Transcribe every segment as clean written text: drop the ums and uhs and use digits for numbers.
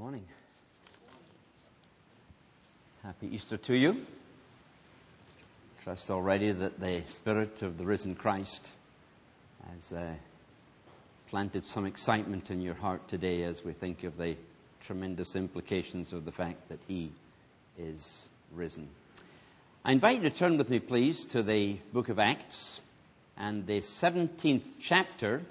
Morning. Happy Easter to you. Trust already that the Spirit of the risen Christ has planted some excitement in your heart today as we think of the tremendous implications of the fact that He is risen. I invite you to turn with me, please, to the book of Acts and the 17th chapter,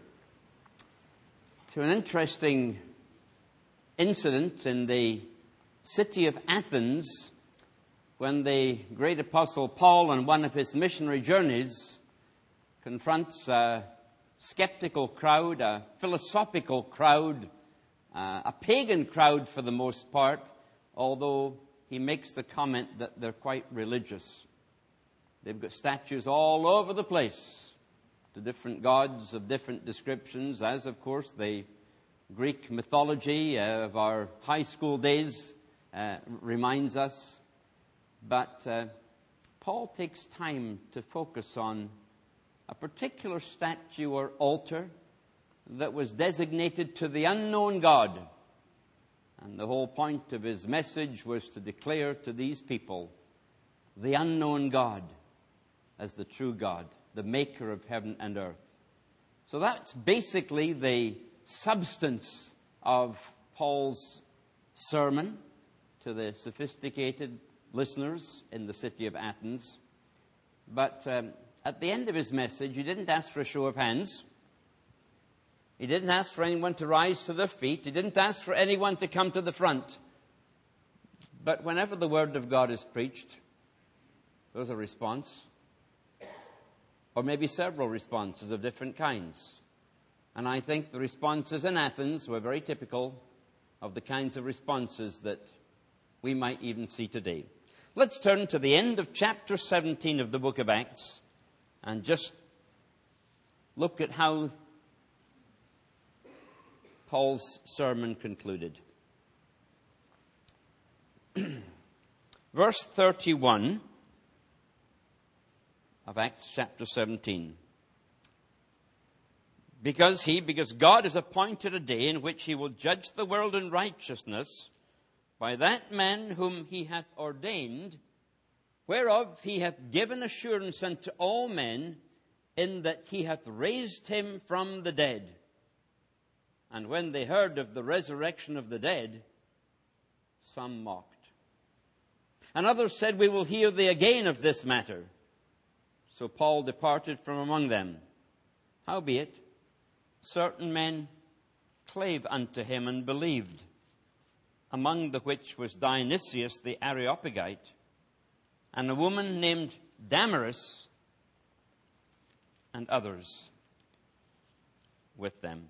to an interesting incident in the city of Athens when the great apostle Paul, on one of his missionary journeys, confronts a skeptical crowd, a philosophical crowd, a pagan crowd for the most part, although he makes the comment that they're quite religious. They've got statues all over the place to different gods of different descriptions, as of course the Greek mythology of our high school days reminds us. But Paul takes time to focus on a particular statue or altar that was designated to the unknown God. And the whole point of his message was to declare to these people the unknown God as the true God, the maker of heaven and earth. So that's basically the substance of Paul's sermon to the sophisticated listeners in the city of Athens. But at the end of his message, he didn't ask for a show of hands. He didn't ask for anyone to rise to their feet. He didn't ask for anyone to come to the front. But whenever the word of God is preached, there's a response. Or maybe several responses of different kinds. And I think the responses in Athens were very typical of the kinds of responses that we might even see today. Let's turn to the end of chapter 17 of the book of Acts and just look at how Paul's sermon concluded. Verse 31 of Acts chapter 17. Because God has appointed a day in which He will judge the world in righteousness by that man whom He hath ordained, whereof He hath given assurance unto all men, in that He hath raised Him from the dead. And when they heard of the resurrection of the dead, some mocked. And others said, We will hear thee again of this matter. So Paul departed from among them. Howbeit, certain men clave unto him and believed, among the which was Dionysius the Areopagite, and a woman named Damaris, and others with them.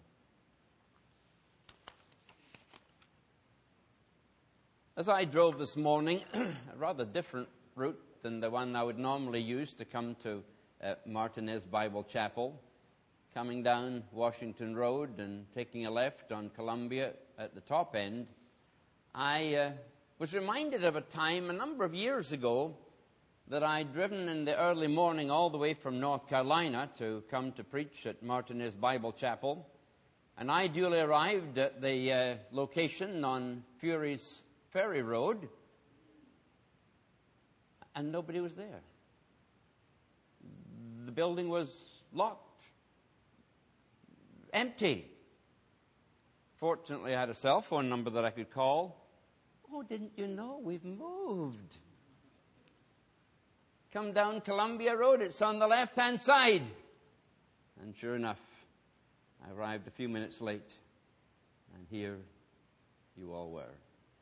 As I drove this morning, a rather different route than the one I would normally use to come to Martinez Bible Chapel, coming down Washington Road and taking a left on Columbia at the top end, I was reminded of a time a number of years ago that I'd driven in the early morning all the way from North Carolina to come to preach at Martinez Bible Chapel. And I duly arrived at the location on Fury's Ferry Road, and nobody was there. The building was locked. Empty. Fortunately, I had a cell phone number that I could call. Oh, didn't you know? We've moved. Come down Columbia Road. It's on the left-hand side. And sure enough, I arrived a few minutes late. And here you all were.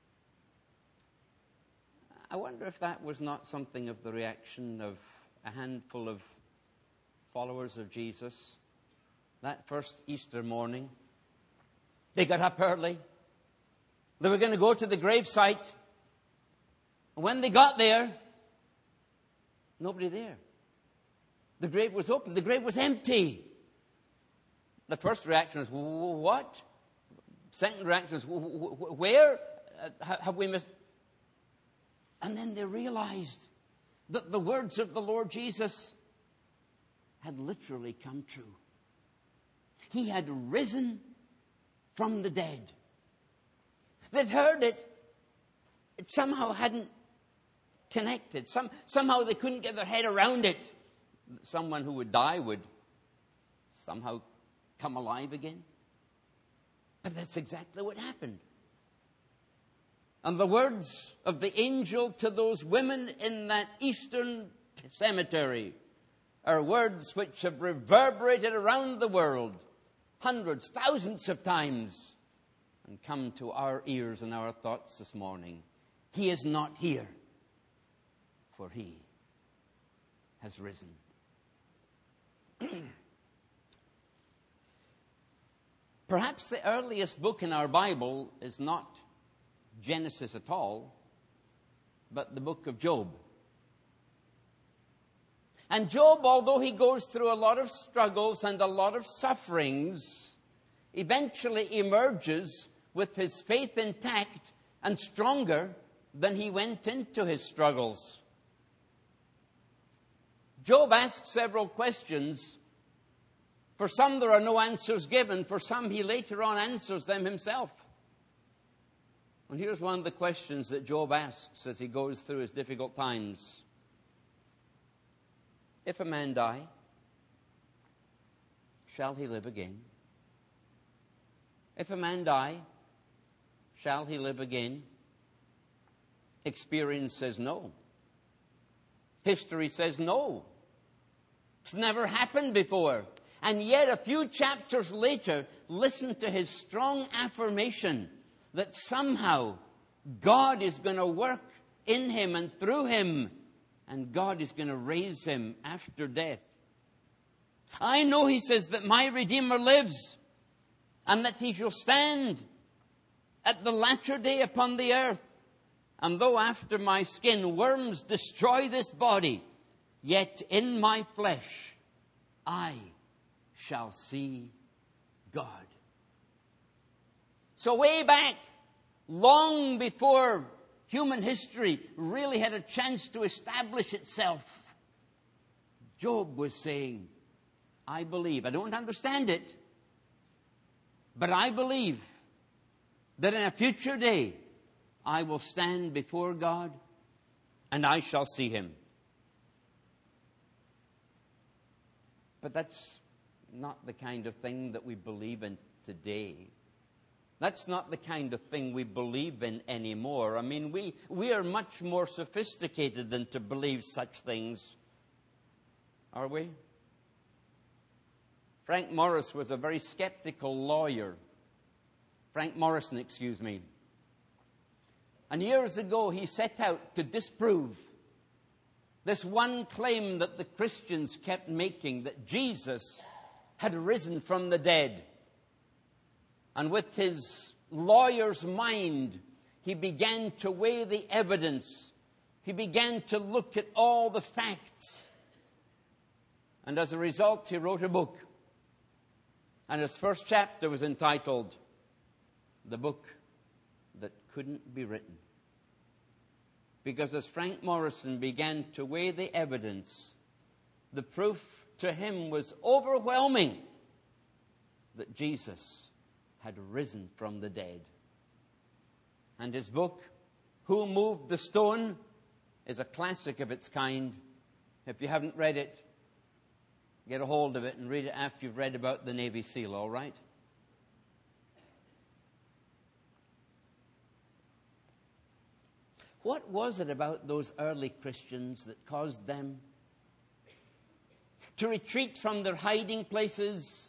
I wonder if that was not something of the reaction of a handful of followers of Jesus. That first Easter morning, they got up early. They were going to go to the gravesite. And when they got there, nobody there. The grave was open. The grave was empty. The first reaction was, what? Second reaction was, where? Have we missed? And then they realized that the words of the Lord Jesus had literally come true. He had risen from the dead. They'd heard it. It somehow hadn't connected. Somehow they couldn't get their head around it. Someone who would die would somehow come alive again. But that's exactly what happened. And the words of the angel to those women in that eastern cemetery are words which have reverberated around the world hundreds, thousands of times and come to our ears and our thoughts this morning. He is not here, for he has risen. Perhaps the earliest book in our Bible is not Genesis at all, but the book of Job. And Job, although he goes through a lot of struggles and a lot of sufferings, eventually emerges with his faith intact and stronger than he went into his struggles. Job asks several questions. For some, there are no answers given. For some, he later on answers them himself. And here's one of the questions that Job asks as he goes through his difficult times. If a man die, shall he live again? If a man die, shall he live again? Experience says no. History says no. It's never happened before. And yet a few chapters later, listen to his strong affirmation that somehow God is going to work in him and through him, and God is going to raise him after death. I know, he says, that my Redeemer lives, and that he shall stand at the latter day upon the earth. And though after my skin worms destroy this body, yet in my flesh I shall see God. So way back, long before human history really had a chance to establish itself, Job was saying, I believe. I don't understand it, but I believe that in a future day I will stand before God and I shall see him. But that's not the kind of thing that we believe in today. That's not the kind of thing we believe in anymore. I mean, we are much more sophisticated than to believe such things. Are we? Frank Morris was a very skeptical lawyer. Frank Morrison, excuse me. And years ago, he set out to disprove this one claim that the Christians kept making, that Jesus had risen from the dead. And with his lawyer's mind, he began to weigh the evidence. He began to look at all the facts. And as a result, he wrote a book. And his first chapter was entitled, The Book That Couldn't Be Written. Because as Frank Morrison began to weigh the evidence, the proof to him was overwhelming that Jesus had risen from the dead. And his book, Who Moved the Stone, is a classic of its kind. If you haven't read it, get a hold of it and read it after you've read about the Navy SEAL, all right? What was it about those early Christians that caused them to retreat from their hiding places,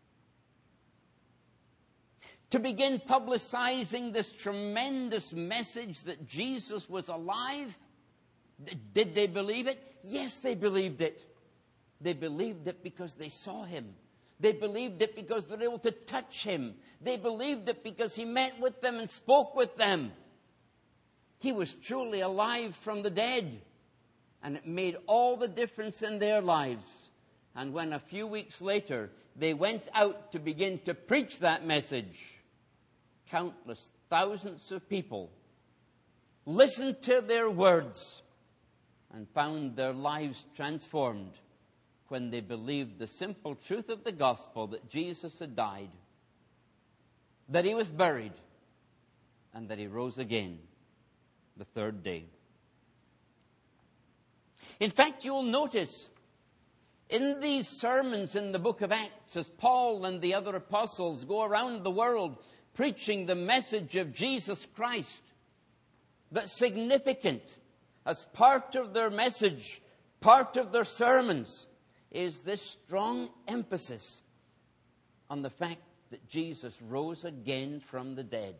to begin publicizing this tremendous message that Jesus was alive? Did they believe it? Yes, they believed it. They believed it because they saw him. They believed it because they were able to touch him. They believed it because he met with them and spoke with them. He was truly alive from the dead. And it made all the difference in their lives. And when a few weeks later they went out to begin to preach that message, countless thousands of people listened to their words and found their lives transformed when they believed the simple truth of the gospel that Jesus had died, that he was buried, and that he rose again the third day. In fact, you'll notice in these sermons in the book of Acts, as Paul and the other apostles go around the world preaching the message of Jesus Christ, that's significant as part of their message, part of their sermons, is this strong emphasis on the fact that Jesus rose again from the dead.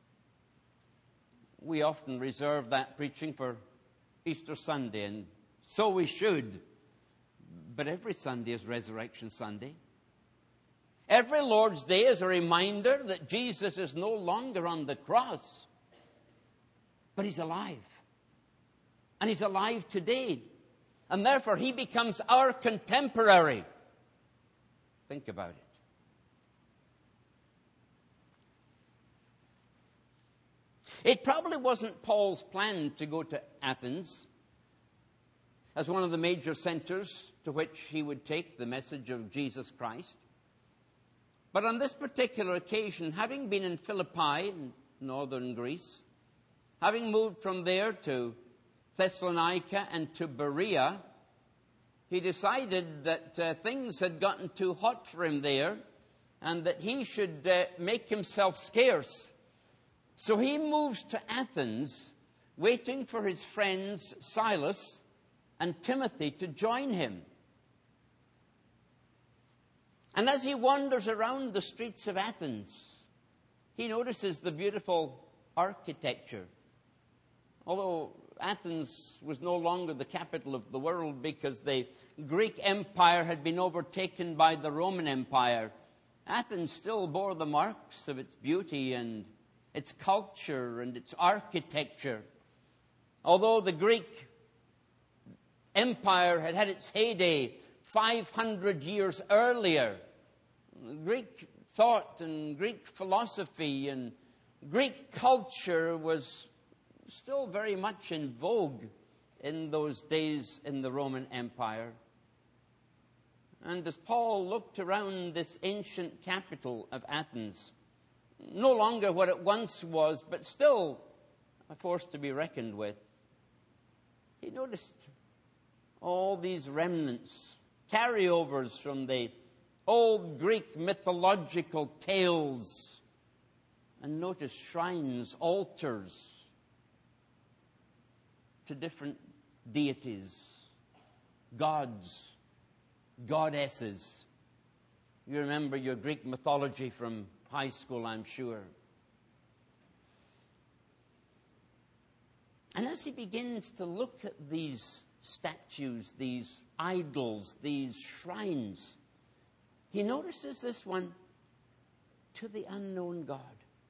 We often reserve that preaching for Easter Sunday, and so we should. But every Sunday is Resurrection Sunday. Every Lord's Day is a reminder that Jesus is no longer on the cross, but he's alive. And he's alive today. And therefore he becomes our contemporary. Think about it. It probably wasn't Paul's plan to go to Athens as one of the major centers to which he would take the message of Jesus Christ. But on this particular occasion, having been in Philippi, in northern Greece, having moved from there to Thessalonica and to Berea, he decided that things had gotten too hot for him there and that he should make himself scarce. So he moves to Athens, waiting for his friends Silas and Timothy to join him. And as he wanders around the streets of Athens, he notices the beautiful architecture. Although Athens was no longer the capital of the world because the Greek Empire had been overtaken by the Roman Empire, Athens still bore the marks of its beauty and its culture and its architecture. Although the Greek Empire had had its heyday 500 years earlier, Greek thought and Greek philosophy and Greek culture was still very much in vogue in those days in the Roman Empire. And as Paul looked around this ancient capital of Athens, no longer what it once was, but still a force to be reckoned with, he noticed all these remnants, carryovers from the old Greek mythological tales, and noticed shrines, altars to different deities, gods, goddesses. You remember your Greek mythology from high school, I'm sure. And as he begins to look at these statues, these idols, these shrines, he notices this one, to the unknown God.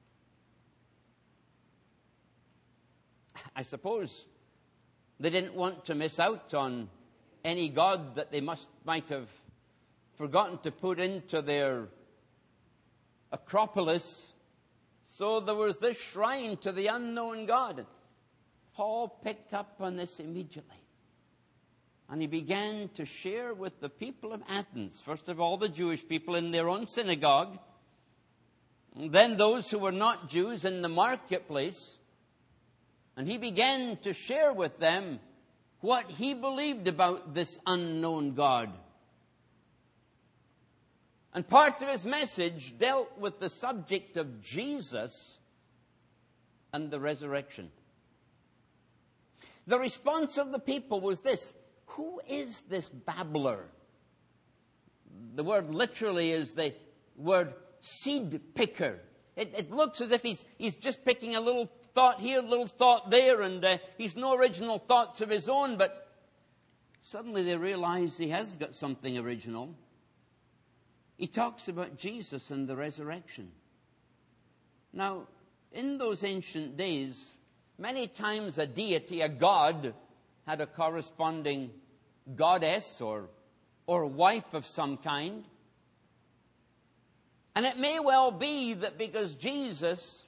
I suppose they didn't want to miss out on any god that they might have forgotten to put into their Acropolis. So there was this shrine to the unknown God. Paul picked up on this immediately. And he began to share with the people of Athens, first of all the Jewish people in their own synagogue, and then those who were not Jews in the marketplace. And he began to share with them what he believed about this unknown God. And part of his message dealt with the subject of Jesus and the resurrection. The response of the people was this: who is this babbler? The word literally is the word seed picker. It looks as if he's just picking a little thought here, a little thought there, and he's no original thoughts of his own, but suddenly they realize he has got something original. He talks about Jesus and the resurrection. Now, in those ancient days, many times a deity, a god, had a corresponding goddess or wife of some kind. And it may well be that because Jesus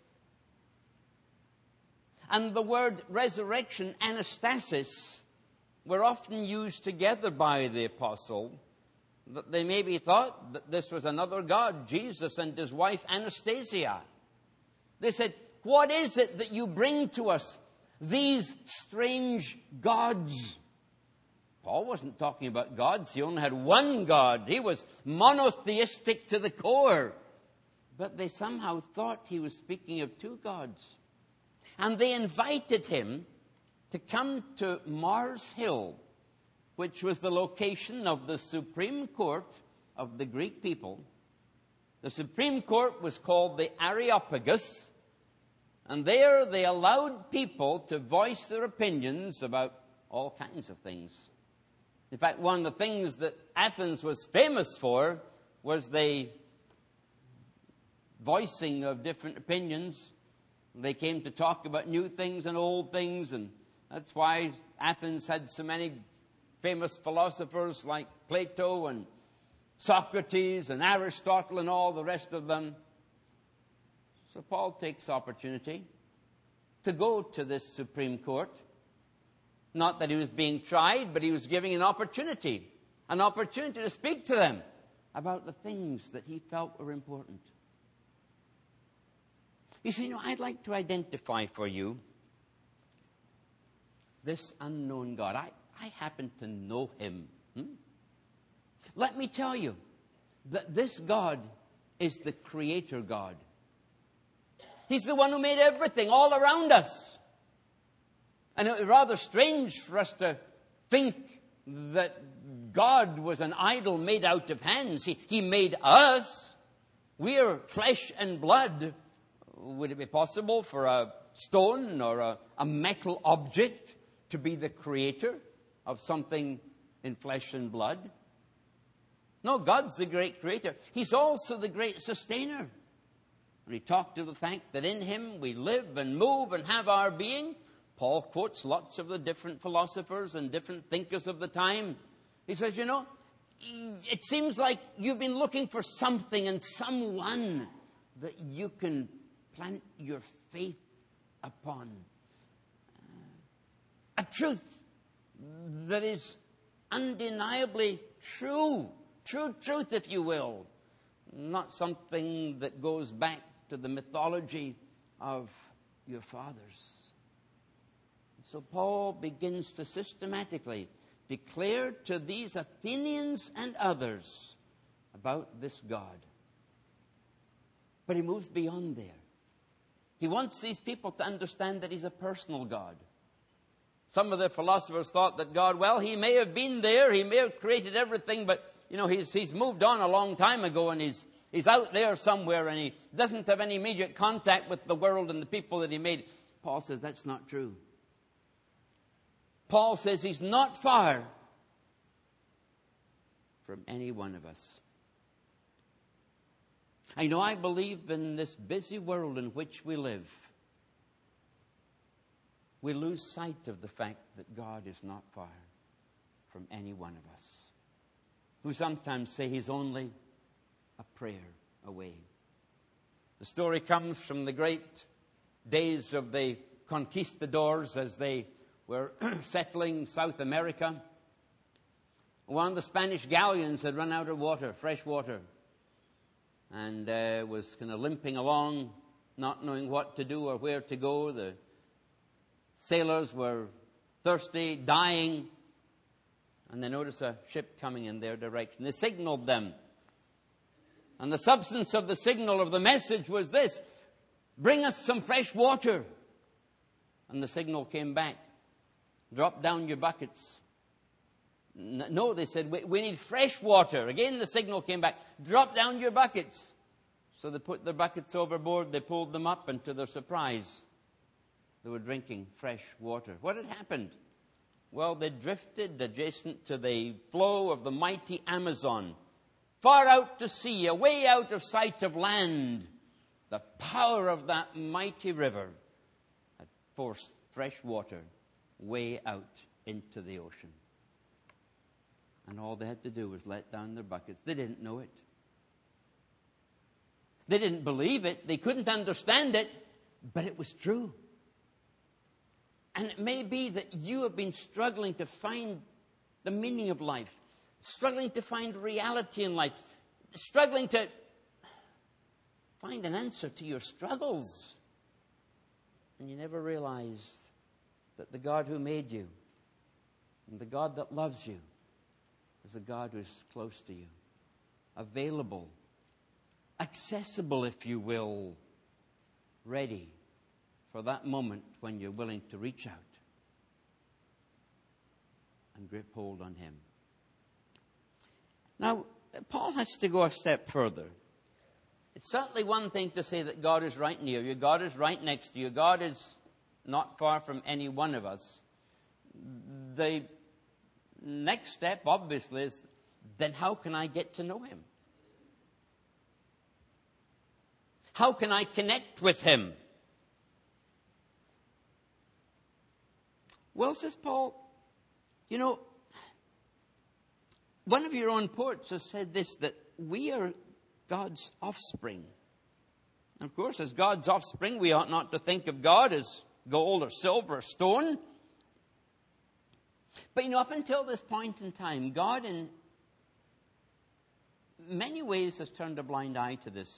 and the word resurrection, anastasis, were often used together by the apostle, that they maybe thought that this was another God, Jesus, and his wife Anastasia. They said, what is it that you bring to us? These strange gods. Paul wasn't talking about gods. He only had one God. He was monotheistic to the core. But they somehow thought he was speaking of two gods. And they invited him to come to Mars Hill, which was the location of the Supreme Court of the Greek people. The Supreme Court was called the Areopagus, and there they allowed people to voice their opinions about all kinds of things. In fact, one of the things that Athens was famous for was the voicing of different opinions. They came to talk about new things and old things, and that's why Athens had so many famous philosophers like Plato and Socrates and Aristotle and all the rest of them. So Paul takes opportunity to go to this Supreme Court. Not that he was being tried, but he was giving an opportunity to speak to them about the things that he felt were important. You see, I'd like to identify for you this unknown God. I happen to know him. Let me tell you that this God is the Creator God. He's the one who made everything all around us. And it was rather strange for us to think that God was an idol made out of hands. He made us. We're flesh and blood. Would it be possible for a stone or a metal object to be the creator of something in flesh and blood? No, God's the great creator. He's also the great sustainer. And he talked of the fact that in him we live and move and have our being. Paul quotes lots of the different philosophers and different thinkers of the time. He says, it seems like you've been looking for something and someone that you can plant your faith upon. A truth that is undeniably true. True truth, if you will. Not something that goes back to the mythology of your fathers. So Paul begins to systematically declare to these Athenians and others about this God. But he moves beyond there. He wants these people to understand that he's a personal God. Some of the philosophers thought that God, well, he may have been there, he may have created everything, but, he's moved on a long time ago, and he's out there somewhere, and he doesn't have any immediate contact with the world and the people that he made. Paul says that's not true. Paul says he's not far from any one of us. I believe in this busy world in which we live, we lose sight of the fact that God is not far from any one of us. We sometimes say he's only a prayer away. The story comes from the great days of the conquistadors as they were settling South America. One of the Spanish galleons had run out of water, fresh water, and was kind of limping along, not knowing what to do or where to go. The sailors were thirsty, dying, and they noticed a ship coming in their direction. They signaled them. And the substance of the signal of the message was this: bring us some fresh water. And the signal came back: drop down your buckets. No, they said, we need fresh water. Again, the signal came back: drop down your buckets. So they put their buckets overboard, they pulled them up, and to their surprise, they were drinking fresh water. What had happened? Well, they drifted adjacent to the flow of the mighty Amazon, far out to sea, away out of sight of land. The power of that mighty river had forced fresh water way out into the ocean. And all they had to do was let down their buckets. They didn't know it. They didn't believe it. They couldn't understand it. But it was true. And it may be that you have been struggling to find the meaning of life, struggling to find reality in life, struggling to find an answer to your struggles. And you never realized that the God who made you and the God that loves you is a God who's close to you, available, accessible, if you will, ready for that moment when you're willing to reach out and grip hold on Him. Now, Paul has to go a step further. It's certainly one thing to say that God is right near you, God is right next to you, God is not far from any one of us. The next step, obviously, is then how can I get to know Him? How can I connect with Him? Well, says Paul, one of your own poets has said this, that we are God's offspring. And of course, as God's offspring, we ought not to think of God as gold or silver or stone. But up until this point in time, God in many ways has turned a blind eye to this.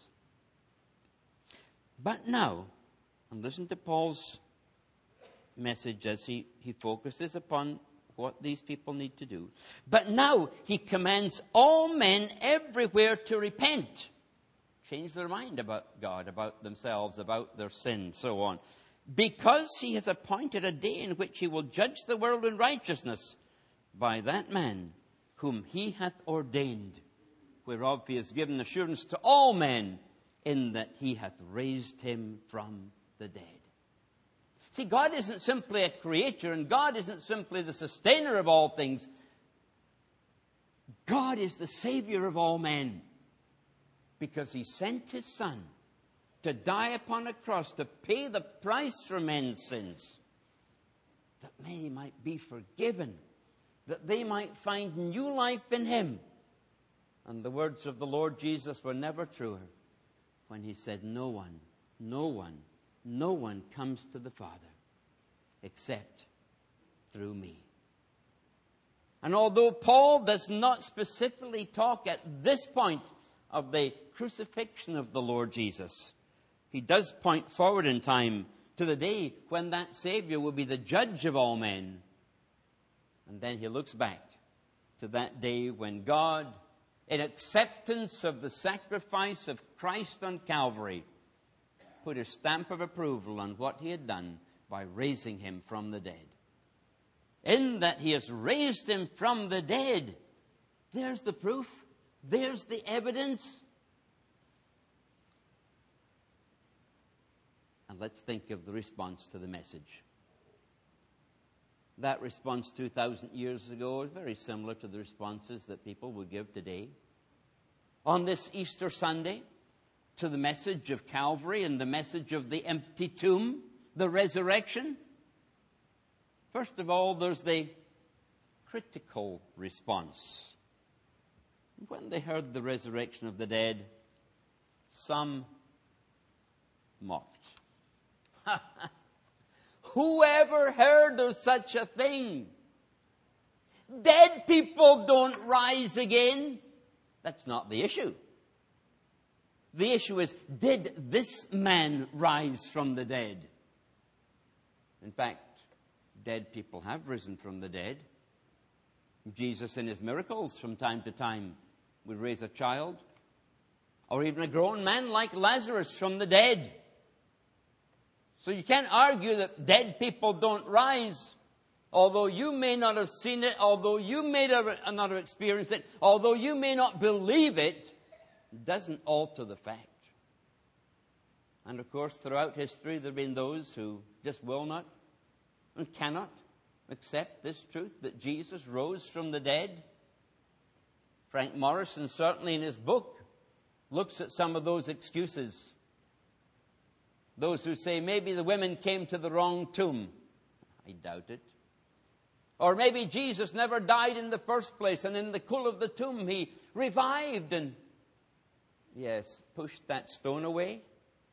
But now, and listen to Paul's message as he focuses upon what these people need to do. But now he commands all men everywhere to repent. Change their mind about God, about themselves, about their sin, so on. Because he has appointed a day in which he will judge the world in righteousness by that man whom he hath ordained, whereof he has given assurance to all men, in that he hath raised him from the dead. See, God isn't simply a creator, and God isn't simply the sustainer of all things. God is the Savior of all men, because he sent his Son to die upon a cross, to pay the price for men's sins, that many might be forgiven, that they might find new life in him. And the words of the Lord Jesus were never truer when he said, no one comes to the Father except through me. And although Paul does not specifically talk at this point of the crucifixion of the Lord Jesus, he does point forward in time to the day when that Savior will be the judge of all men. And then he looks back to that day when God, in acceptance of the sacrifice of Christ on Calvary, put a stamp of approval on what he had done by raising him from the dead. In that he has raised him from the dead, there's the proof, there's the evidence. And let's think of the response to the message. That response 2,000 years ago is very similar to the responses that people would give today. On this Easter Sunday, to the message of Calvary and the message of the empty tomb, the resurrection. First of all, there's the critical response. When they heard the resurrection of the dead, some mocked. Whoever heard of such a thing? Dead people don't rise again. That's not the issue. The issue is, did this man rise from the dead? In fact, dead people have risen from the dead. Jesus, in his miracles, from time to time, would raise a child, or even a grown man like Lazarus from the dead. So you can't argue that dead people don't rise. Although you may not have seen it, although you may not have experienced it, although you may not believe it, doesn't alter the fact. And of course, throughout history, there have been those who just will not and cannot accept this truth that Jesus rose from the dead. Frank Morrison, certainly in his book, looks at some of those excuses. Those who say maybe the women came to the wrong tomb. I doubt it. Or maybe Jesus never died in the first place, and in the cool of the tomb he revived and, yes, pushed that stone away.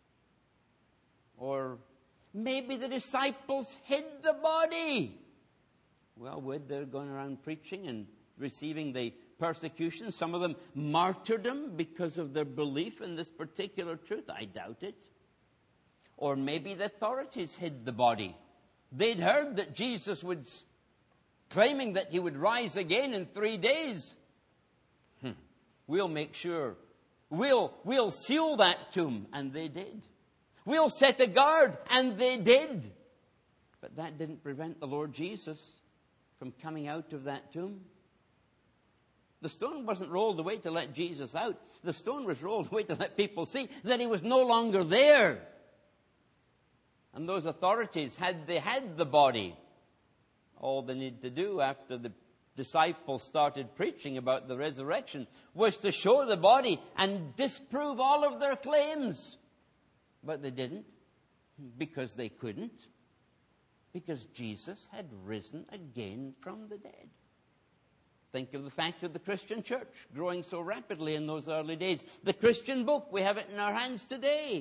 Or maybe the disciples hid the body. Well, they're going around preaching and receiving the persecution. Some of them martyrdom because of their belief in this particular truth. I doubt it. Or maybe the authorities hid the body. They'd heard that Jesus was claiming that he would rise again in 3 days. We'll make sure. We'll seal that tomb. And they did. We'll set a guard. And they did. But that didn't prevent the Lord Jesus from coming out of that tomb. The stone wasn't rolled away to let Jesus out. The stone was rolled away to let people see that he was no longer there. And those authorities, had they had the body, all they needed to do after the disciples started preaching about the resurrection was to show the body and disprove all of their claims. But they didn't, because they couldn't, because Jesus had risen again from the dead. Think of the fact of the Christian church growing so rapidly in those early days. The Christian book, we have it in our hands today.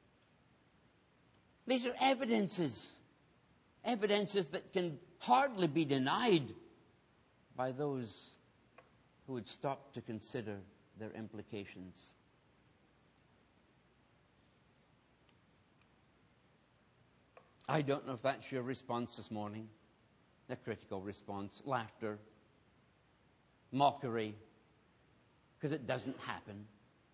These are evidences that can hardly be denied by those who would stop to consider their implications. I don't know if that's your response this morning. A critical response, laughter, mockery, because it doesn't happen.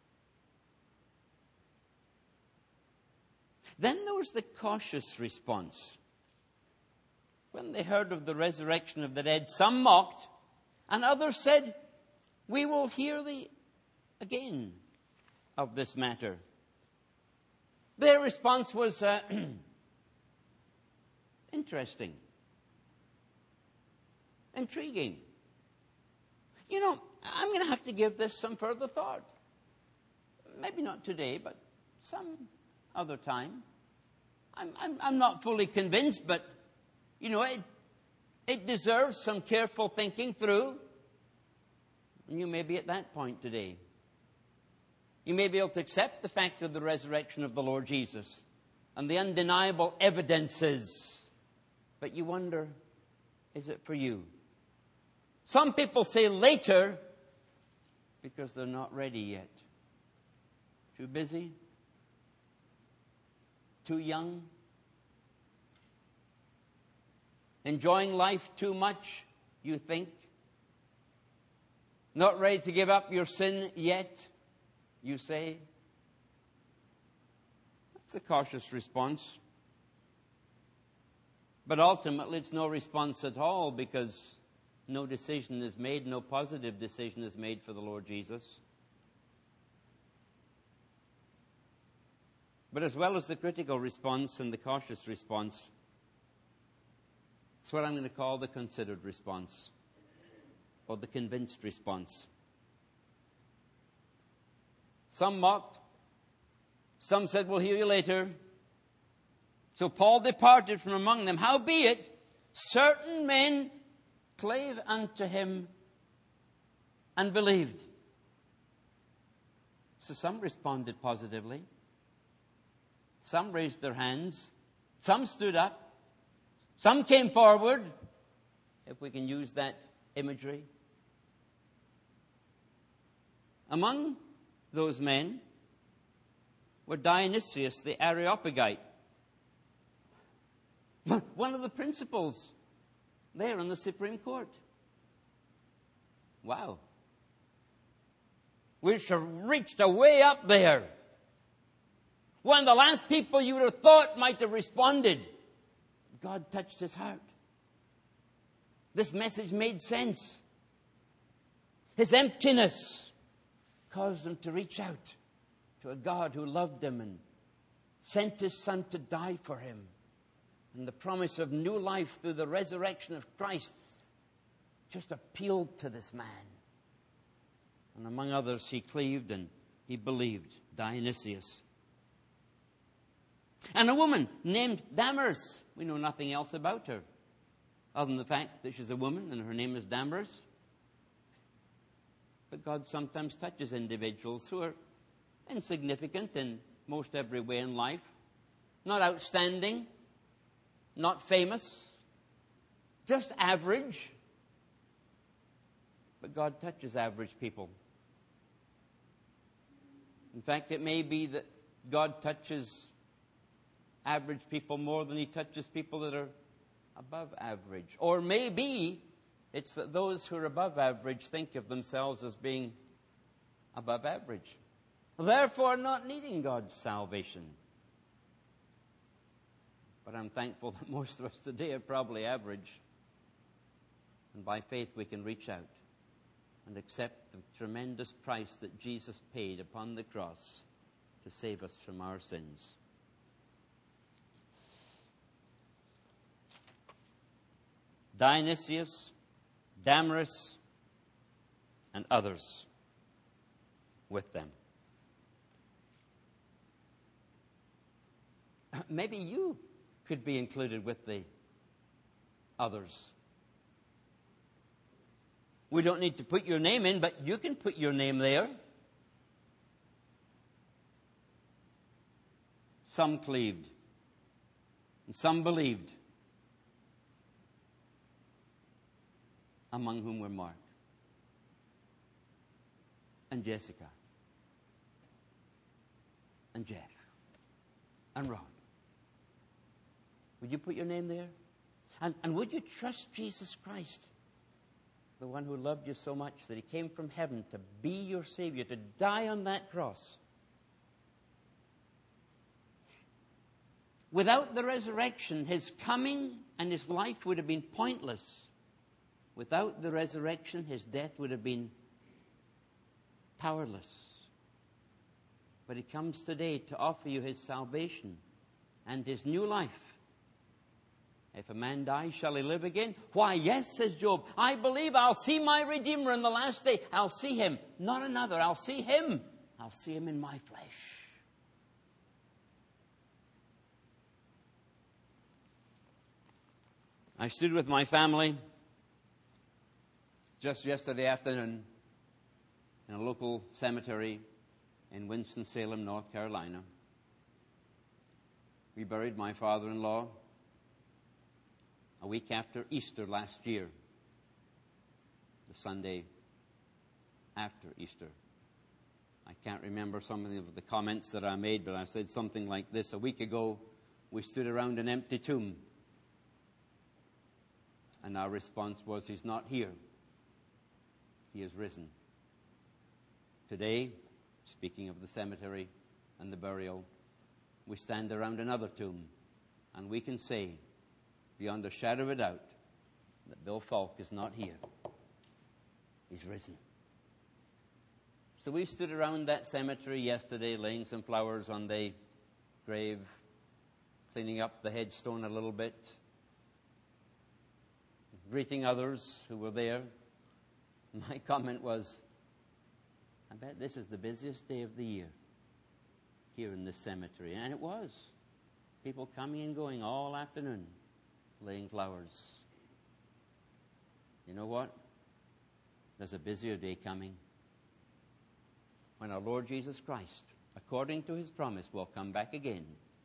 Then there was the cautious response. When they heard of the resurrection of the dead, some mocked, and others said, "We will hear thee again of this matter." Their response was interesting, intriguing. You know, I'm going to have to give this some further thought. Maybe not today, but some other time. I'm not fully convinced, but, you know, it deserves some careful thinking through. And you may be at that point today. You may be able to accept the fact of the resurrection of the Lord Jesus and the undeniable evidences. But you wonder, is it for you? Some people say later because they're not ready yet. Too busy? Too young? Enjoying life too much, you think? Not ready to give up your sin yet, you say? That's a cautious response. But ultimately, it's no response at all, because no decision is made, no positive decision is made for the Lord Jesus. But as well as the critical response and the cautious response, it's what I'm going to call the considered response, or the convinced response. Some mocked. Some said, "We'll hear you later." So Paul departed from among them. Howbeit, certain men clave unto him and believed. So some responded positively. Some raised their hands. Some stood up. Some came forward, if we can use that imagery. Among those men were Dionysius the Areopagite, one of the principals there in the Supreme Court. Wow. Which have reached way up there. One of the last people you would have thought might have responded. God touched his heart. This message made sense. His emptiness caused him to reach out to a God who loved him and sent his Son to die for him. And the promise of new life through the resurrection of Christ just appealed to this man. And among others, he cleaved and he believed. Dionysius. And a woman named Damaris. We know nothing else about her, other than the fact that she's a woman and her name is Damaris. But God sometimes touches individuals who are insignificant in most every way in life. Not outstanding. Not famous. Just average. But God touches average people. In fact, it may be that God touches average people more than he touches people that are above average. Or maybe it's that those who are above average think of themselves as being above average, therefore not needing God's salvation. But I'm thankful that most of us today are probably average. And by faith we can reach out and accept the tremendous price that Jesus paid upon the cross to save us from our sins. Dionysius, Damaris, and others with them. Maybe you could be included with the others. We don't need to put your name in, but you can put your name there. Some cleaved, and some believed, among whom were Mark and Jessica and Jeff and Ron. Would you put your name there? And would you trust Jesus Christ, the one who loved you so much that he came from heaven to be your Savior, to die on that cross? Without the resurrection, his coming and his life would have been pointless. Without the resurrection, his death would have been powerless. But he comes today to offer you his salvation and his new life. If a man dies, shall he live again? Why, yes, says Job. I believe I'll see my Redeemer in the last day. I'll see him, not another. I'll see him. I'll see him in my flesh. I stood with my family just yesterday afternoon in a local cemetery in Winston-Salem, North Carolina. We buried my father-in-law a week after Easter last year, the Sunday after Easter. I can't remember some of the comments that I made, but I said something like this: a week ago, we stood around an empty tomb. And our response was, he's not here. He is risen. Today, speaking of the cemetery and the burial, we stand around another tomb, and we can say, beyond a shadow of a doubt, that Bill Falk is not here. He's risen. So we stood around that cemetery yesterday, laying some flowers on the grave, cleaning up the headstone a little bit, greeting others who were there. My comment was, I bet this is the busiest day of the year here in this cemetery. And it was. People coming and going all afternoon, laying flowers. You know what? There's a busier day coming when our Lord Jesus Christ, according to his promise, will come back again.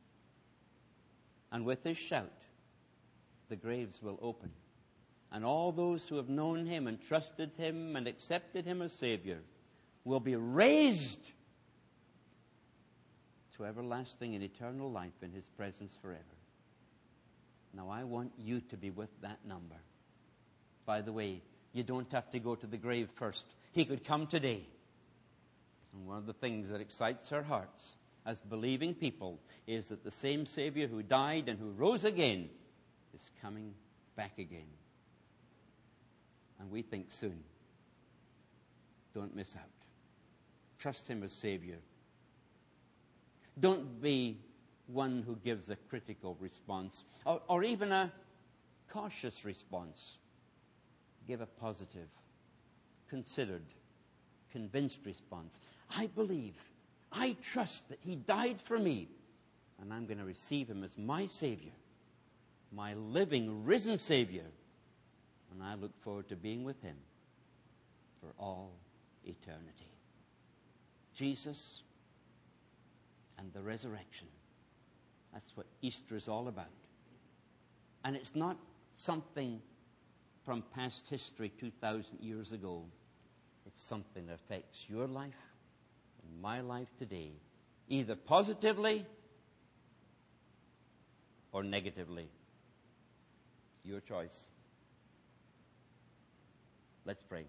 And with his shout, the graves will open. And all those who have known him and trusted him and accepted him as Savior will be raised to everlasting and eternal life in his presence forever. Now, I want you to be with that number. By the way, you don't have to go to the grave first. He could come today. And one of the things that excites our hearts as believing people is that the same Savior who died and who rose again is coming back again. And we think soon. Don't miss out. Trust him as Savior. Don't be one who gives a critical response or even a cautious response. Give a positive, considered, convinced response. I believe, I trust that he died for me, and I'm going to receive him as my Savior, my living, risen Savior. And I look forward to being with him for all eternity. Jesus and the resurrection. That's what Easter is all about. And it's not something from past history 2,000 years ago. It's something that affects your life and my life today, either positively or negatively. Your choice. Let's pray.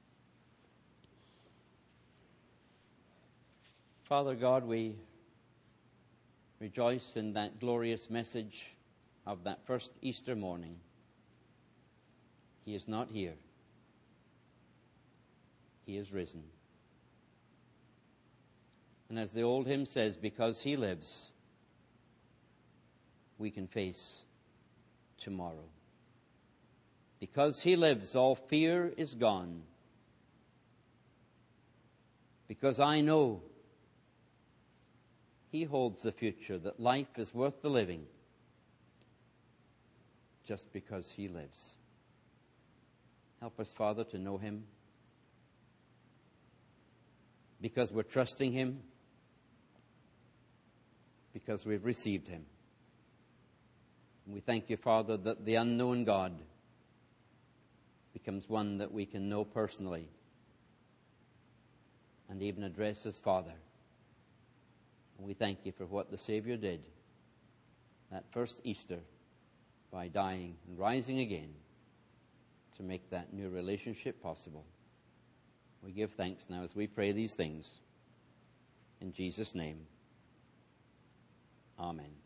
Father God, we rejoice in that glorious message of that first Easter morning. He is not here. He is risen. And as the old hymn says, because he lives, we can face tomorrow. Because he lives, all fear is gone. Because I know he holds the future, that life is worth the living just because he lives. Help us, Father, to know him because we're trusting him, because we've received him. And we thank you, Father, that the unknown God becomes one that we can know personally and even address as Father. And we thank you for what the Savior did that first Easter by dying and rising again to make that new relationship possible. We give thanks now as we pray these things. In Jesus' name, amen.